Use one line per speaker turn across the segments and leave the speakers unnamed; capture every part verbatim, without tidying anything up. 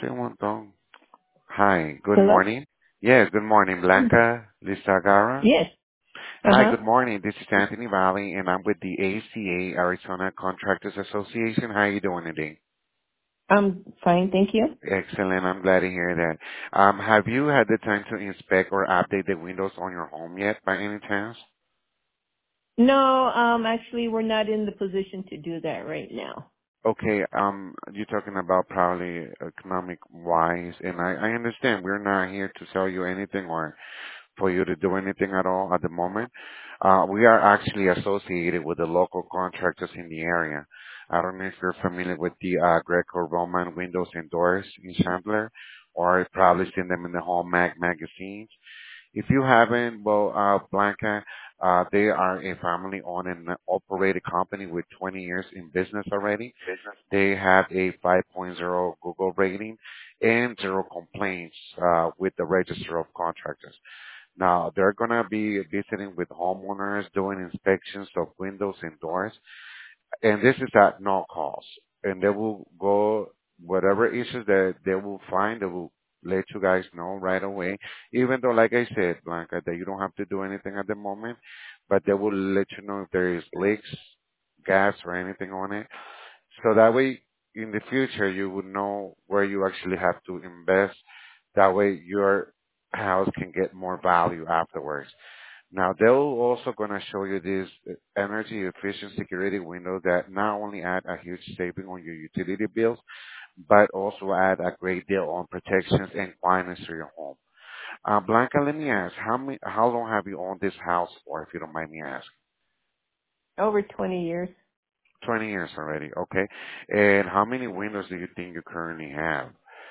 Sí, un montón. Hi, good
Hello?
morning. Yes, good morning, Blanca Lizagara.
Yes.
Hi,
Uh-huh.
good morning. This is Anthony Valley, and I'm with the A C A, Arizona Contractors Association. How are you doing today?
I'm fine, thank you.
Excellent. I'm glad to hear that. Um, have you had the time to inspect or update the windows on your home yet, by any chance?
No, um, actually, we're not in the position to do that right now.
Okay, um, you're talking about probably economic wise, and I, I understand we're not here to sell you anything or for you to do anything at all at the moment. Uh, we are actually associated with the local contractors in the area. I don't know if you're familiar with the uh, Greco-Roman windows and doors in Chandler, or you've probably seen them in the Home Mag magazines. If you haven't, well, uh, Blanca, uh, they are a family-owned and operated company with twenty years in business already. They have a five point oh Google rating and zero complaints uh, with the Register of Contractors. Now, they're going to be visiting with homeowners, doing inspections of windows and doors, and this is at no cost. And they will go, whatever issues that they will find, they will let you guys know right away. Even though, like I said, Blanca, that you don't have to do anything at the moment, but they will let you know if there is leaks, gas, or anything on it. So that way, in the future, you would know where you actually have to invest. That way, your house can get more value afterwards. Now, they're also going to show you this uh, energy efficient security window that not only add a huge saving on your utility bills, but also add a great deal on protections and quietness to your home. Uh, Blanca, let me ask, how many, how long have you owned this house for, if you don't mind me asking?
Over twenty years.
twenty years already, okay. And how many windows do you think you currently have?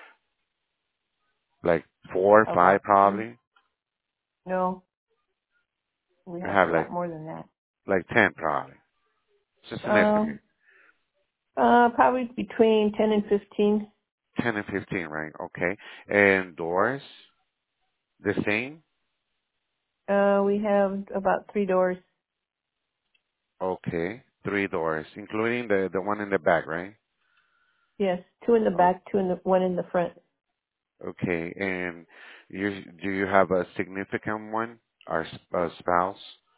Like four, five
About, mm,
probably?
no, we
You
have a
have like,
lot more than that.
like ten probably. Just an estimate.
Um, uh, probably between ten and fifteen.
ten and fifteen, right? Okay. And doors? The same?
Uh, we have about three doors.
Okay. Three doors, including the, the one in the back, right?
Yes, two in the
Oh,
back, two in the, one in the front.
okay. And you, do you have a significant one? Or s- a spouse?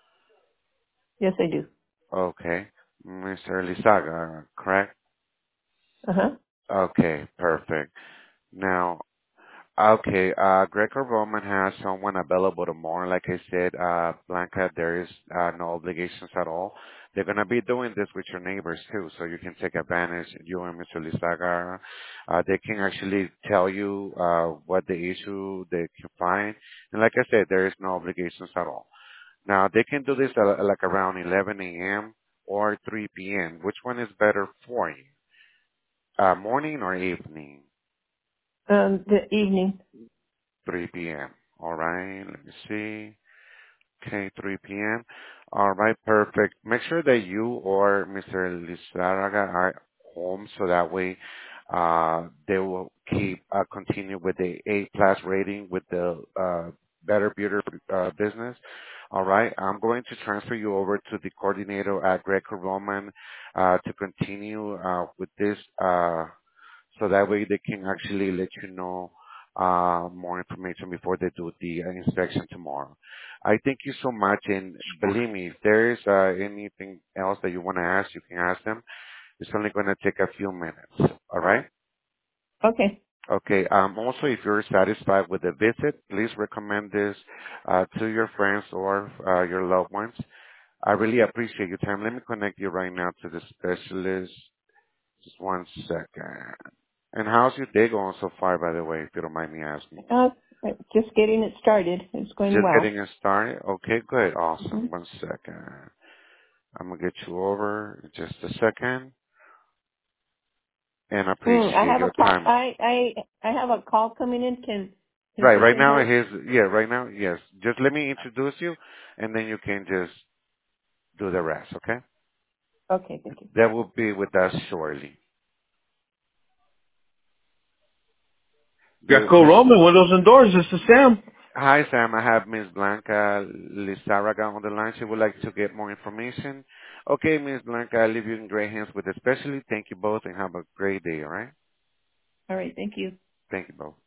Yes, I do.
Okay. Mister Lizaga, correct?
Uh-huh.
Okay, perfect. Now, okay, uh, Greco-Roman has someone available tomorrow. Like I said, uh, Blanca, there is uh, no obligations at all. They're going to be doing this with your neighbors too, so you can take advantage, you and Mister Lizaga. Uh, they can actually tell you uh, what the issue they can find. And like I said, there is no obligations at all. Now, they can do this uh, like around eleven a.m. or three p.m. Which one is better for you? Uh, morning or evening?
Um, the evening.
three p.m. All right, let me see. Okay, three p.m. All right, perfect. Make sure that you or Mister Lizarraga are home so that way uh, they will keep uh, continue with the A plus rating with the uh, Better Beauty uh, business. All right, I'm going to transfer you over to the coordinator at Greco-Roman uh, to continue uh, with this. Uh, so that way they can actually let you know uh, more information before they do the uh, inspection tomorrow. I thank you so much, and believe me, if there is uh, anything else that you want to ask, you can ask them. It's only going to take a few minutes. All right?
Okay.
Okay. Um, also, if you're satisfied with the visit, please recommend this uh, to your friends or uh, your loved ones. I really appreciate your time. Let me connect you right now to the specialist. Just one second. And how's your day going so far, by the way, if you don't mind me asking?
Uh, just getting it started. It's going
Just
well.
getting it started? Okay, good.
Mm-hmm.
Awesome. One second. I'm going to get you over in just a second. And I
Mm, I
appreciate
have a
your
call.
time.
I I I have a call coming in. Can can I
Right,
put
right
you on
now,
hold?
his, yeah, right now, yes. Just let me introduce you, and then you can just do the rest, okay?
Okay, thank you.
That will be with us shortly. Good.
Greco Roman windows and doors. This is Sam.
Hi, Sam. I have Miss Blanca Lizarraga on the line. She would like to get more information. Okay, Miss Blanca, I leave you in great hands with the specialist. Thank you both and have a great day, all right?
All right, thank you.
Thank you both.